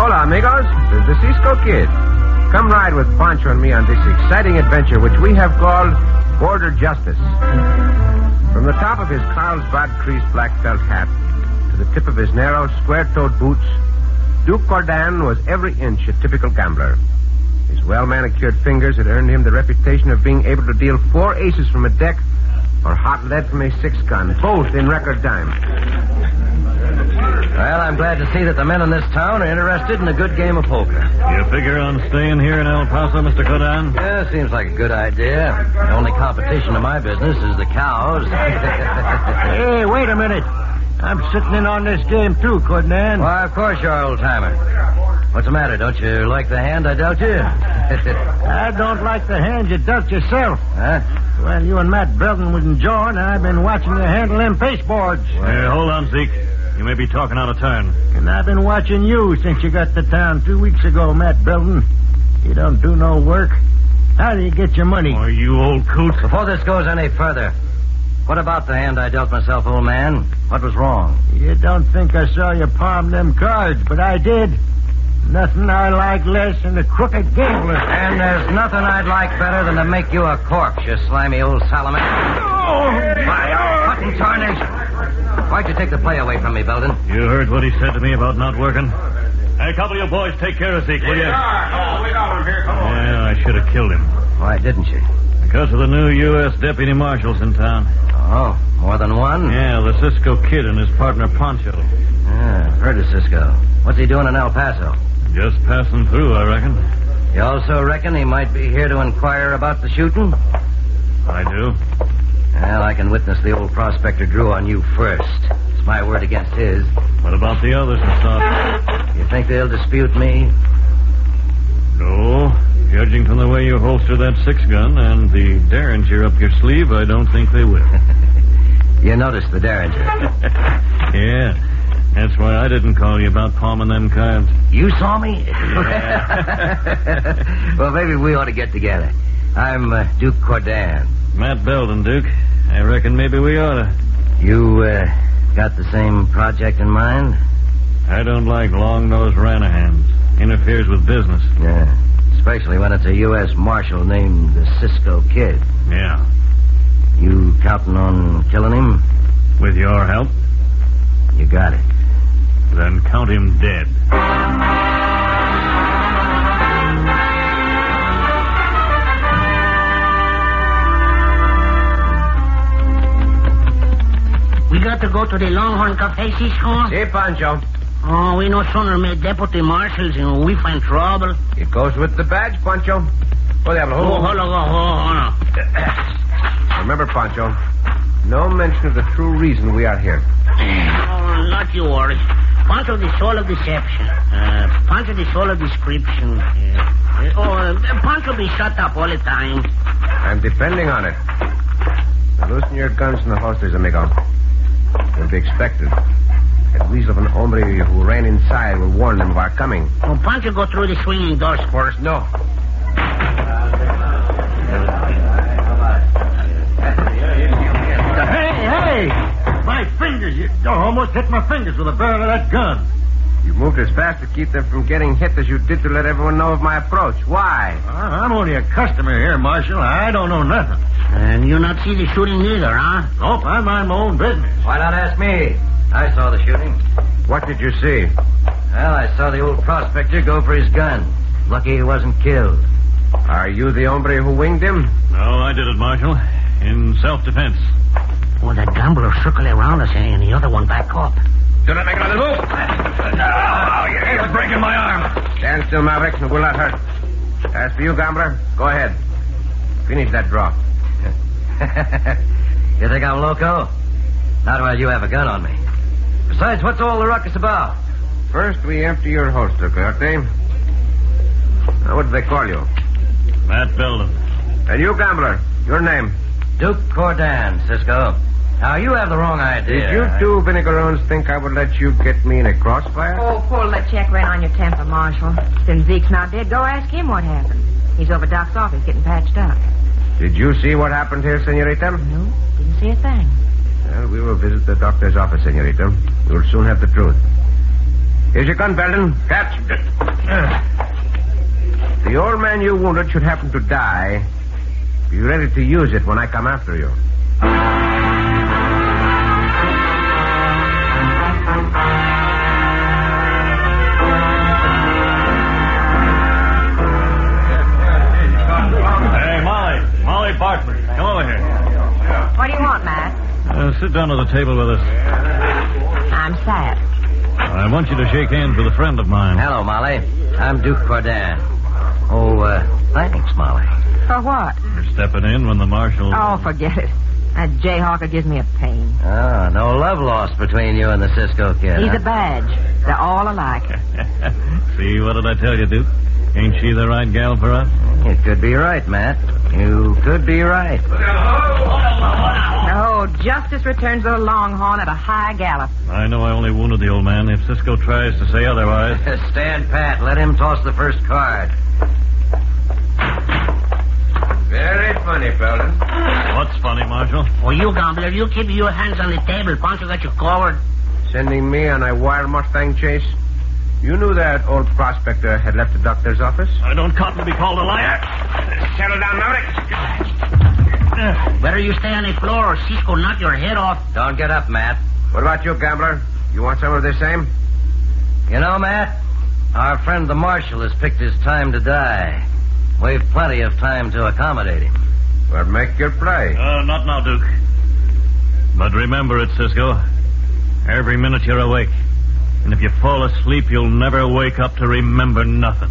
Hola, amigos. This is the Cisco Kid. Come ride with Pancho and me on this exciting adventure, which we have called Border Justice. From the top of his Carlsbad creased black felt hat to the tip of his narrow, square-toed boots, Duke Cordan was every inch a typical gambler. His well-manicured fingers had earned him the reputation of being able to deal 4 aces from a deck or hot lead from a 6-gun, both in record time. Well, I'm glad to see that the men in this town are interested in a good game of poker. You figure on staying here in El Paso, Mr. Cordan? Yeah, seems like a good idea. The only competition in my business is the cows. Hey, wait a minute. I'm sitting in on this game, too, Cordan. Why, of course you're, old-timer. What's the matter? Don't you like the hand I dealt you? I don't like the hand you dealt yourself. Huh? Well, you and Matt Belden was enjoying, and I've been watching you handle them pasteboards. Hey, hold on, Zeke. You may be talking out of turn. And I've been watching you since you got to town 2 weeks ago, Matt Belden. You don't do no work. How do you get your money? Oh, you old coot. Before this goes any further, what about the hand I dealt myself, old man? What was wrong? You don't think I saw you palm them cards, but I did. Nothing I like less than a crooked gambler. And there's nothing I'd like better than to make you a corpse, you slimy old salamander. Oh, my arm! What in tarnation? Why'd you take the play away from me, Belden? You heard what he said to me about not working? Hey, a couple of you boys, take care of Zeke, will you? Oh, we got him here. Come on. Yeah, I should have killed him. Why didn't you? Because of the new U.S. deputy marshals in town. Oh, more than one? Yeah, the Cisco Kid and his partner Pancho. Yeah, heard of Cisco. What's he doing in El Paso? Just passing through, I reckon. You also reckon he might be here to inquire about the shooting? I do. Well, I can witness the old prospector drew on you first. It's my word against his. What about the others, Mr. You think they'll dispute me? No. Judging from the way you holster that 6-gun and the Derringer up your sleeve, I don't think they will. You noticed the Derringer. Yeah. That's why I didn't call you about palming them cards. You saw me? Yeah. Well, maybe we ought to get together. I'm Duke Cordan. Matt Belden, Duke. I reckon maybe we oughta. You got the same project in mind? I don't like long-nosed Ranahans. Interferes with business. Yeah. Especially when it's a U.S. Marshal named the Cisco Kid. Yeah. You counting on killing him? With your help? You got it. Then count him dead. We got to go to the Longhorn Cafe, Cisco? See, Pancho. Oh, we no sooner made deputy marshals and we find trouble. It goes with the badge, Pancho. Oh, diablo. Hold on. Remember, Pancho, no mention of the true reason we are here. Oh, not you worry. Pancho, the soul of deception. Pancho, the soul of description. Pancho be shut up all the time. I'm depending on it. Now, loosen your guns from the holsters, amigo. You'll be expected. That weasel of an hombre who ran inside will warn them of our coming. Oh, Pancho, go through the swinging doors first. No. Hey! My fingers! You almost hit my fingers with the barrel of that gun. You moved as fast to keep them from getting hit as you did to let everyone know of my approach. Why? I'm only a customer here, Marshal. I don't know nothing. And you not see the shooting neither, huh? Nope, I mind my own business. Why not ask me? I saw the shooting. What did you see? Well, I saw the old prospector go for his gun. Lucky he wasn't killed. Are you the hombre who winged him? No, I did it, Marshal. In self-defense. Oh, that gambler circled around us and the other one back up. Do not make another move. Oh, you're breaking my arm. Stand still, Maverick, and we'll not hurt. As for you, gambler, go ahead. Finish that draw. You think I'm loco? Not while you have a gun on me. Besides, what's all the ruckus about? First, we empty your holster, Coyote. Now, what do they call you? Matt Belden. And you, gambler, your name? Duke Cordan, Cisco. Now, you have the wrong idea. Did you two vinegarones think I would let you get me in a crossfire? Oh, pull that check right on your temper, Marshal. Since Zeke's not dead, go ask him what happened. He's over Doc's office getting patched up. Did you see what happened here, senorita? No, didn't see a thing. Well, we will visit the doctor's office, senorita. We will soon have the truth. Here's your gun, Belden. Catch. The old man you wounded should happen to die. Be ready to use it when I come after you. Hey, Molly Barton, come over here. What do you want, Matt? Sit down at the table with us. I'm sad. I want you to shake hands with a friend of mine. Hello, Molly. I'm Duke Cordan. Oh, thanks, Molly. For what? You're stepping in when the marshal... Oh, forget it. That jayhawker gives me a pain. Oh, no love lost between you and the Cisco kid. He's huh? a badge. They're all alike. See, what did I tell you, Duke? Ain't she the right gal for us? You could be right, Matt. You could be right. No, justice returns to the Longhorn at a high gallop. I know I only wounded the old man. If Cisco tries to say otherwise... Stand pat. Let him toss the first card. Very funny, Belden. What's funny, Marshal? Oh, you gambler, you keep your hands on the table. Pancho got you covered. Sending me on a wild Mustang chase? You knew that old prospector had left the doctor's office? I don't cotton to be called a liar. Settle down, Maverick. Better you stay on the floor or Cisco knock your head off. Don't get up, Matt. What about you, gambler? You want some of the same? You know, Matt, our friend the marshal has picked his time to die. We've plenty of time to accommodate him. Well, make your play. Not now, Duke. But remember it, Cisco. Every minute you're awake. And if you fall asleep, you'll never wake up to remember nothing.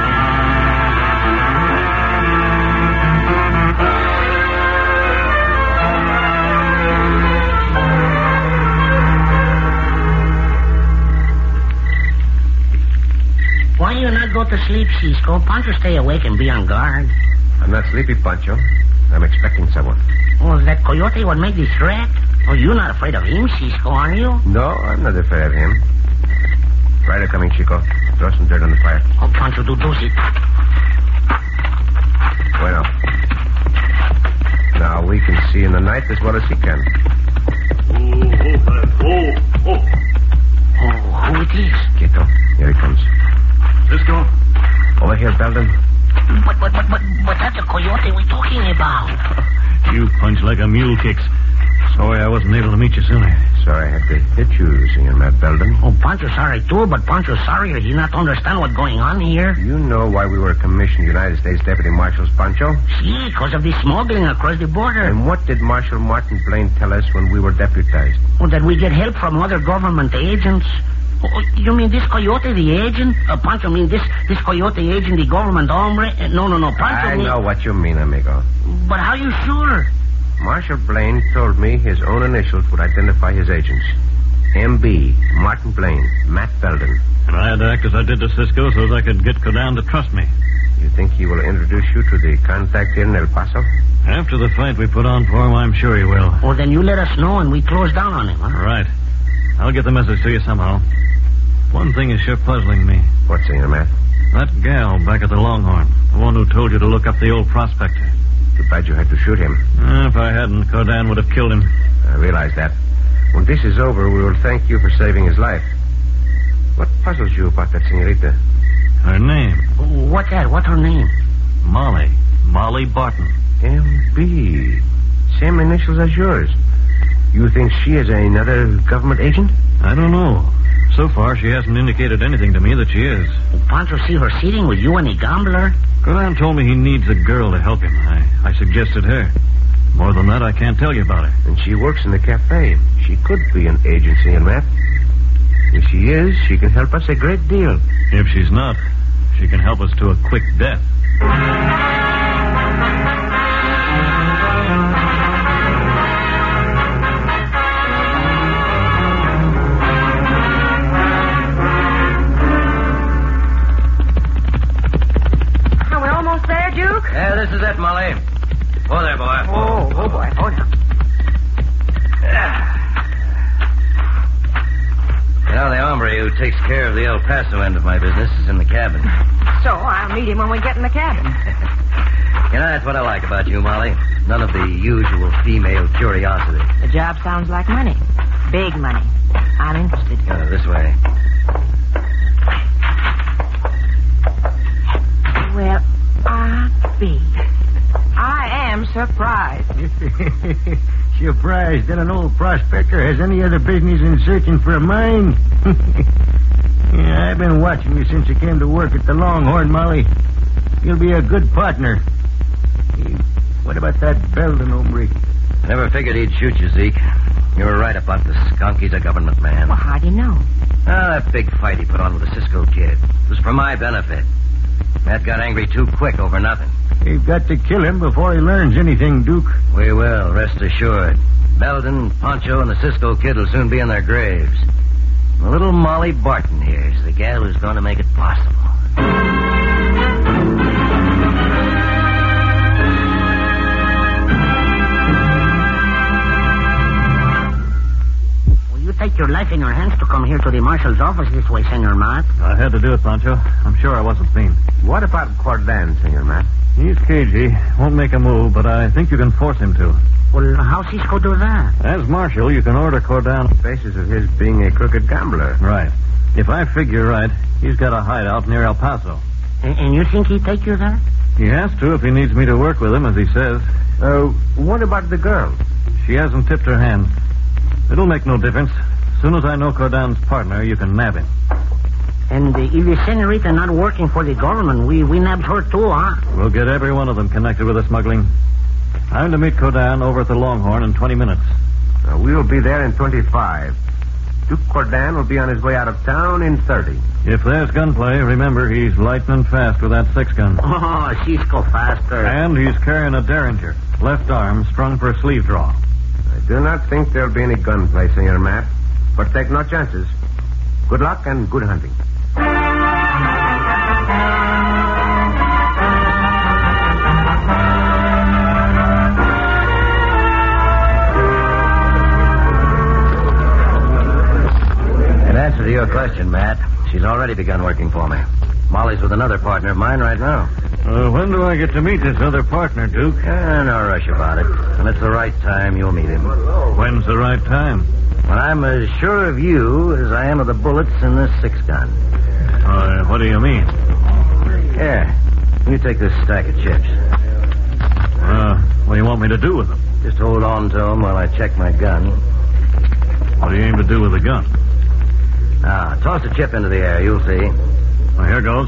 Why you not go to sleep, Cisco? Pancho stay awake and be on guard. I'm not sleepy, Pancho. I'm expecting someone. Oh, that coyote would make the threat? Oh, you're not afraid of him, Cisco, are you? No, I'm not afraid of him. Rider coming, Chico. Throw some dirt on the fire. Oh, Pancho, do it. Bueno. Now we can see in the night as well as he can. Oh, who it is? Quieto. Here he comes. Cisco? Over here, Belden. But that's a coyote we're talking about. You punch like a mule kicks. Sorry I wasn't able to meet you sooner. Sorry I had to hit you, Senor Matt Belden. Oh, Pancho's sorry, too, but Pancho's sorry he not understand what's going on here. You know why we were commissioned United States Deputy Marshals, Pancho? See, because of the smuggling across the border. And what did Marshal Martin Blaine tell us when we were deputized? Oh, that we get help from other government agents. Oh, you mean this coyote, the agent? Pancho, mean this coyote agent, the government hombre? No, Pancho I mean... know what you mean, amigo. But how you sure? Marshal Blaine told me his own initials would identify his agents. M.B., Martin Blaine, Matt Belden. And I had to act as I did to Cisco so that I could get Cordan to trust me. You think he will introduce you to the contact here in El Paso? After the fight we put on for him, I'm sure he will. Well, then you let us know and we close down on him, huh? Right. I'll get the message to you somehow. One thing is sure puzzling me. What, Senor Matt? That gal back at the Longhorn. The one who told you to look up the old prospector. Too bad you had to shoot him. If I hadn't, Cordan would have killed him. I realize that. When this is over, we will thank you for saving his life. What puzzles you about that senorita? Her name? What's that? What's her name? Molly. Molly Barton. M.B. Same initials as yours. You think she is another government agent? I don't know. So far, she hasn't indicated anything to me that she is. Pancho see her sitting with you and the gambler? Cordan told me he needs a girl to help him. I suggested her. More than that, I can't tell you about her. And she works in the cafe. She could be an agent, Senor Matt. If she is, she can help us a great deal. If she's not, she can help us to a quick death. Are we almost there, Duke? Yeah, this is it, Molly. Oh, there, boy. Oh, boy. Oh, no. You know, the hombre who takes care of the El Paso end of my business is in the cabin. So I'll meet him when we get in the cabin. You know, that's what I like about you, Molly. None of the usual female curiosity. The job sounds like money. Big money. I'm interested. This way. surprised. Surprised that an old prospector has any other business in searching for a mine? Yeah, I've been watching you since you came to work at the Longhorn, Molly. You'll be a good partner. Hey, what about that Belden hombre? I never figured he'd shoot you, Zeke. You were right about the skunk. He's a government man. Well, how do you know? That big fight he put on with the Cisco kid was for my benefit. Matt got angry too quick over nothing. You've got to kill him before he learns anything, Duke. We will, rest assured. Belden, Poncho, and the Cisco kid will soon be in their graves. The little Molly Barton here is the gal who's going to make it possible. You take your life in your hands to come here to the marshal's office this way, Senor Matt. I had to do it, Pancho. I'm sure I wasn't seen. What about Cordan, Senor Matt? He's cagey. Won't make a move, but I think you can force him to. Well, how's Cisco do that? As Marshal, you can order Cordan on the basis of his being a crooked gambler. Right. If I figure right, he's got a hideout near El Paso. And you think he'd take you there? He has to if he needs me to work with him, as he says. What about the girl? She hasn't tipped her hand. It'll make no difference. As soon as I know Cordan's partner, you can nab him. And if the senorita not working for the government, we nabbed her too, huh? We'll get every one of them connected with the smuggling. I'm to meet Cordan over at the Longhorn in 20 minutes. We'll be there in 25. Duke Cordan will be on his way out of town in 30. If there's gunplay, remember, he's lightning fast with that 6-gun. Oh, Cisco faster. And he's carrying a Derringer, left arm strung for a sleeve draw. I do not think there'll be any gunplay, Senor Matt. But take no chances. Good luck and good hunting. In answer to your question, Matt, she's already begun working for me. Molly's with another partner of mine right now. When do I get to meet this other partner, Duke? No rush about it. When it's the right time, you'll meet him. When's the right time? When I'm as sure of you as I am of the bullets in this 6-gun. What do you mean? Here, you take this stack of chips. What do you want me to do with them? Just hold on to them while I check my gun. What do you aim to do with the gun? Now, toss a chip into the air. You'll see. Well, here goes.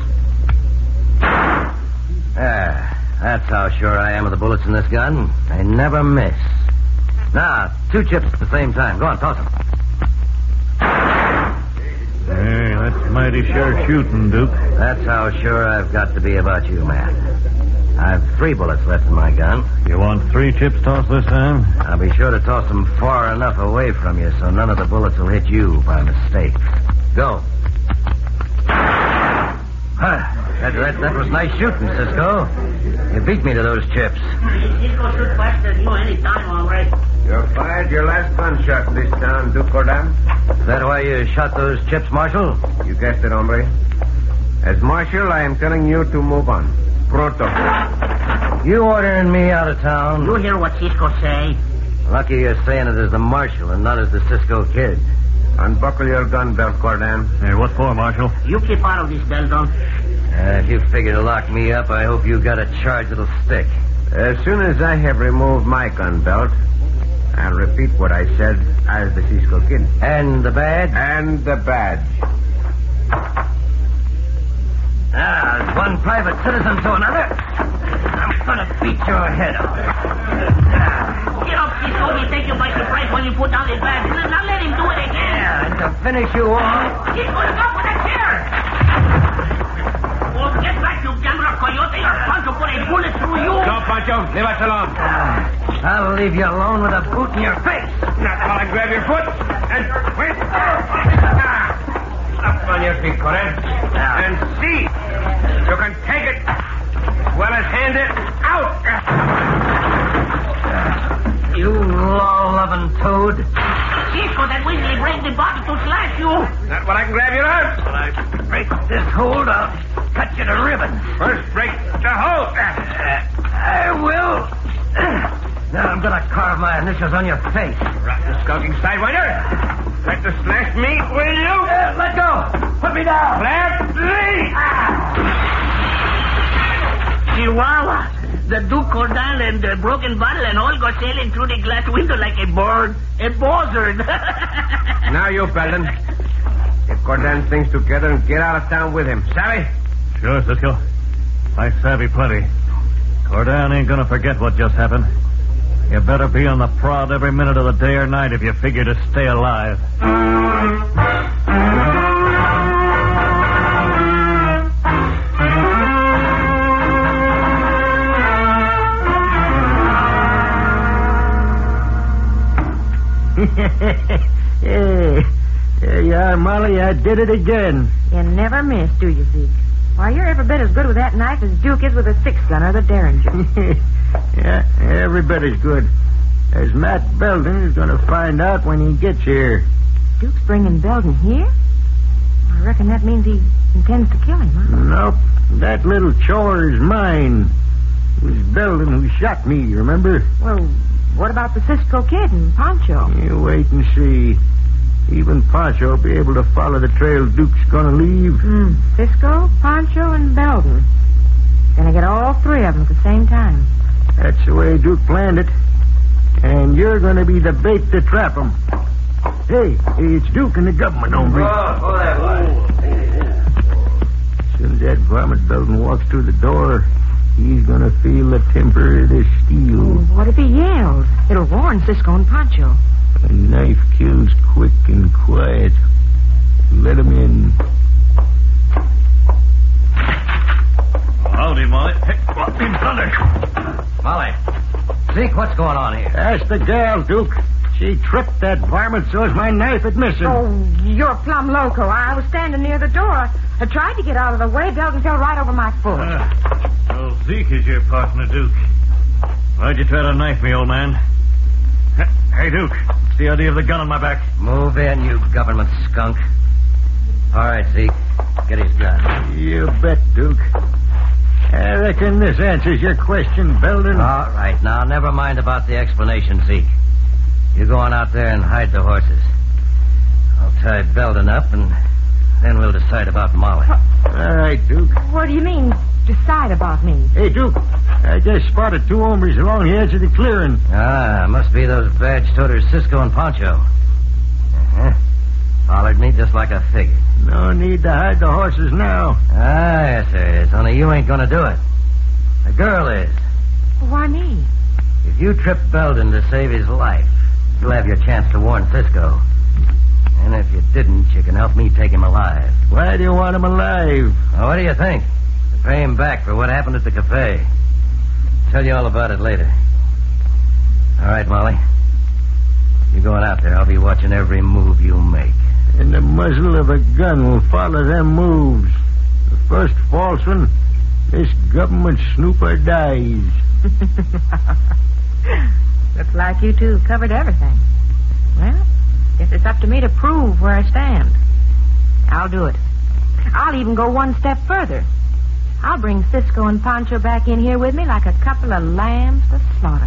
There. That's how sure I am of the bullets in this gun. They never miss. Now, 2 chips at the same time. Go on, toss them. Hey, that's mighty sure shooting, Duke. That's how sure I've got to be about you, Matt. I've 3 bullets left in my gun. You want 3 chips tossed this time? I'll be sure to toss them far enough away from you so none of the bullets will hit you by mistake. Go. That was nice shooting, Cisco. You beat me to those chips. Cisco shoot faster than you any time, all right. You fired your last gunshot in this town, Duke Cordan. Is that why you shot those chips, Marshal? You guessed it, hombre. As Marshal, I am telling you to move on. Pronto. You ordering me out of town? You hear what Cisco say? Lucky you're saying it as the Marshal and not as the Cisco kid. Unbuckle your gun belt, Cordan. Hey, what for, Marshal? You keep out of this, Beldon. If you figure to lock me up, I hope you got a charge that'll stick. As soon as I have removed my gun belt, I'll repeat what I said as the Cisco kid. And the badge? And the badge. One private citizen to another. I'm gonna beat your head off. Get up, Cisco. He take you by surprise when you put down his badge. Now let him do it again. Yeah, and to finish you off. Cisco, look out for that chair. Oh, get back, you gambler coyote, or Pancho put a bullet through you. No, Pancho. Leave us alone. I'll leave you alone with a boot in your face. Not while I grab your foot and wait. Up on your feet, Cordan. And see. You can take it as well as hand it out. You law-loving toad. Cisco, that Weasley break the body to slash you. Not while I can grab your arm. When I break this hold, I'll cut you to ribbons. First, break the hold. I will. Now I'm gonna carve my initials on your face. Rotten skulking sidewinder. Like to slash me, will you? Let go. Put me down. Let me. Chihuahua. the Duke Cordan and the broken bottle and all go sailing through the glass window like a bird. A buzzard. Now you, Belden. Get Cordan's things together and get out of town with him. Savvy? Sure, Cisco. I savvy plenty. Cordan ain't gonna forget what just happened. You better be on the prod every minute of the day or night if you figure to stay alive. There you are, Molly. I did it again. You never miss, do you, Zeke? Why, you're every bit as good with that knife as Duke is with a 6-gun or the Derringer. Yeah, every bit as good. As Matt Belden is going to find out when he gets here. Duke's bringing Belden here? I reckon that means he intends to kill him, huh? Nope. That little chore is mine. It was Belden who shot me, remember? Well, what about the Cisco Kid and Pancho? You wait and see. Even Pancho will be able to follow the trail Duke's going to leave. Cisco, Pancho, and Belden. Gonna get all three of them at the same time. That's the way Duke planned it. And you're going to be the bait to trap him. Hey, it's Duke and the government, hombre. As soon as that varmint Belden walks through the door, he's going to feel the temper of the steel. What if he yells? It'll warn Cisco and Pancho. A knife kills quick and quiet. Let him in. Howdy, Molly. Hey, what in thunder? Molly. Zeke, what's going on here? Ask the gal, Duke. She tripped that varmint so as my knife would miss him. Oh, you're plumb loco. I was standing near the door. I tried to get out of the way. Belden fell right over my foot. So Zeke is your partner, Duke. Why'd you try to knife me, old man? Hey, Duke. What's the idea of the gun on my back? Move in, you government skunk. All right, Zeke. Get his gun. You bet, Duke. I reckon this answers your question, Belden. All right, now, never mind about the explanation, Zeke. You go on out there and hide the horses. I'll tie Belden up, and then we'll decide about Molly. All right, Duke. What do you mean, decide about me? Hey, Duke, I just spotted two hombres along the edge of the clearing. Ah, must be those badge-toters Cisco and Pancho. Uh-huh. Followed me just like I figured. No need to hide the horses now. Ah, yes, there is. Only you ain't gonna do it. The girl is. Why me? If you trip Belden to save his life, you'll have your chance to warn Cisco. And if you didn't, you can help me take him alive. Why do you want him alive? Well, what do you think? To pay him back for what happened at the cafe. I'll tell you all about it later. All right, Molly. You're going out there. I'll be watching every move you make. And the muzzle of a gun will follow them moves. The first false one, this government snooper dies. Looks like you two covered everything. Well, guess it's up to me to prove where I stand. I'll do it. I'll even go one step further. I'll bring Cisco and Pancho back in here with me like a couple of lambs to slaughter.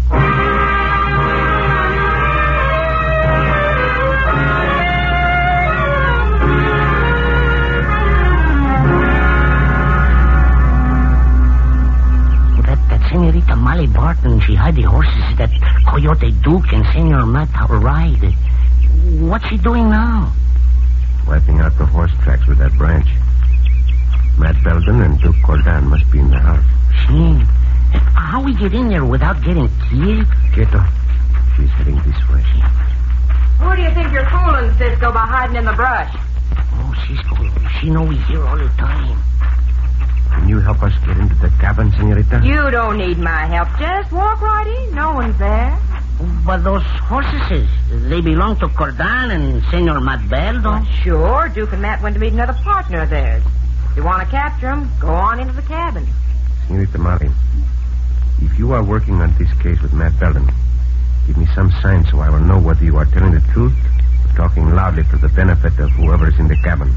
Senorita Molly Barton, she had the horses that Coyote Duke and Senor Matt ride. What's she doing now? Wiping out the horse tracks with that branch. Matt Belden and Duke Cordan must be in the house. See? How we get in there without getting killed? Quieto. She's heading this way. Who do you think you're fooling, Cisco, by hiding in the brush? Oh, Cisco, she know we here all the time. Can you help us get into the cabin, senorita? You don't need my help. Just walk right in. No one's there. But those horses, they belong to Cordan and Senor Matt Belden. Well, sure. Duke and Matt went to meet another partner of theirs. If you want to capture them, go on into the cabin. Senorita Molly, if you are working on this case with Matt Belden, give me some sign so I will know whether you are telling the truth or talking loudly for the benefit of whoever is in the cabin.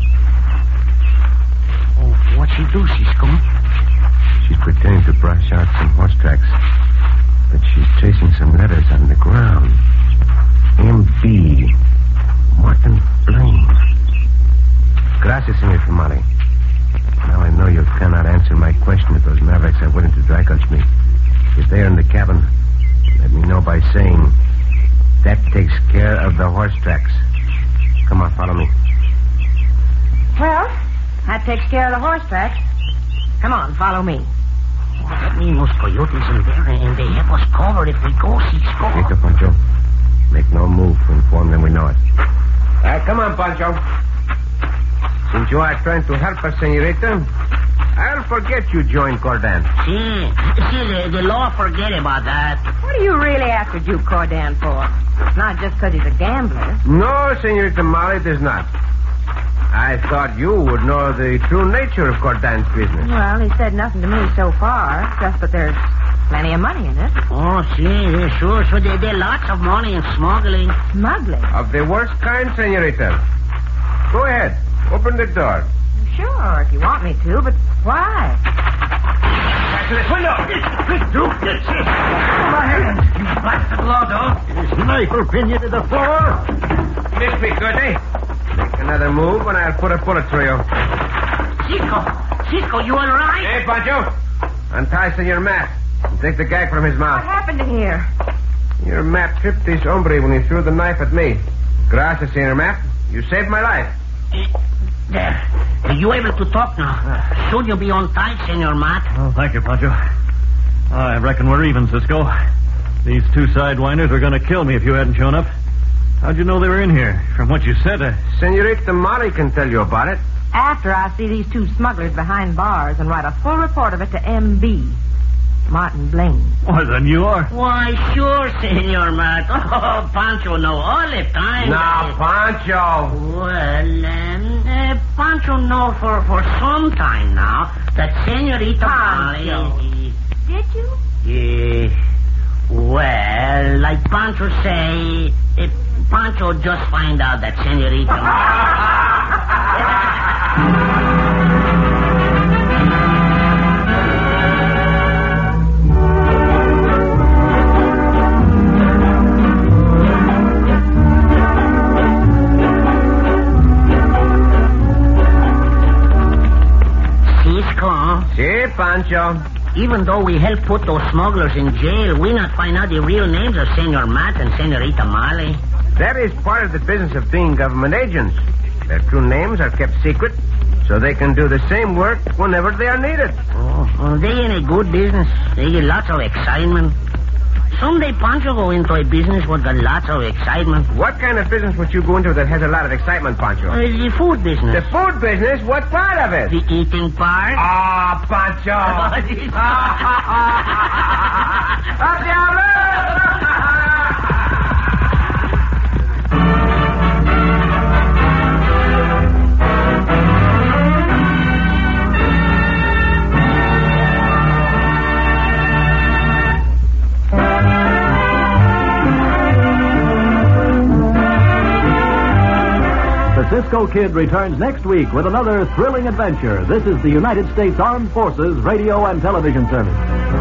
Oh, what'd she do, Cisco? She's pretending to brush out some horse tracks, but she's tracing some letters on the ground. M.B. Martin Blaine. Gracias, Senorita Molly. Now I know you cannot answer my question if those mavericks are willing to dry gulch me. Get there in the cabin. Let me know by saying, that takes care of the horse tracks. Come on, follow me. Well, that takes care of the horse tracks. Come on, follow me. Oh, that means those coyotes in there, and they have us covered if we go, Cisco. Quieto, Pancho. Make no move to inform them we know it. Come on, Pancho. Since you are trying to help us, senorita, I'll forget you joined Cordan. See, the law forget about that. What are you really after Duke Cordan for? Not just because he's a gambler. No, Senorita Molly, it is not. I thought you would know the true nature of Cordan's business. Well, he said nothing to me so far, just that there's plenty of money in it. Oh, sure. So there are lots of money in smuggling. Smuggling? Of the worst kind, senorita. Go ahead. Open the door. Sure, if you want me to, but why? Back to this window. Duke, that's it. My hands. You blasted law dog. His knife will pin you to the floor. Miss me, good, eh? Make another move and I'll put a bullet through you. Cisco, you all right? Hey, Pancho. Untie Senor Matt. And take the gag from his What mouth. happened to here? Your Matt tripped this hombre when he threw the knife at me. Gracias, Senor Matt. You saved my life. There. Are you able to talk now? Should you be on tight, Senor Matt? Oh, thank you, Pancho. I reckon we're even, Cisco. These two sidewinders were going to kill me if you hadn't shown up. How'd you know they were in here? From what you said, Senorita Molly can tell you about it. After I see these two smugglers behind bars and write a full report of it to M.B. Martin Blaine. Well, then you are. Why, sure, Senor Matt. Oh, Pancho know all the time. Now, Pancho. Well, Pancho know for some time now that Senorita Pancho. Molly... Did you? Well, like Pancho say, Pancho just find out that Senorita... Cisco. Si, Pancho. Even though we helped put those smugglers in jail, we not find out the real names of Senor Matt and Senorita Molly. That is part of the business of being government agents. Their true names are kept secret so they can do the same work whenever they are needed. Oh, well, they in a good business. They get lots of excitement. Someday Pancho go into a business with lots of excitement. What kind of business would you go into that has a lot of excitement, Pancho? The food business. The food business? What part of it? The eating part. Ah, Pancho. The Cisco Kid returns next week with another thrilling adventure. This is the United States Armed Forces Radio and Television Service.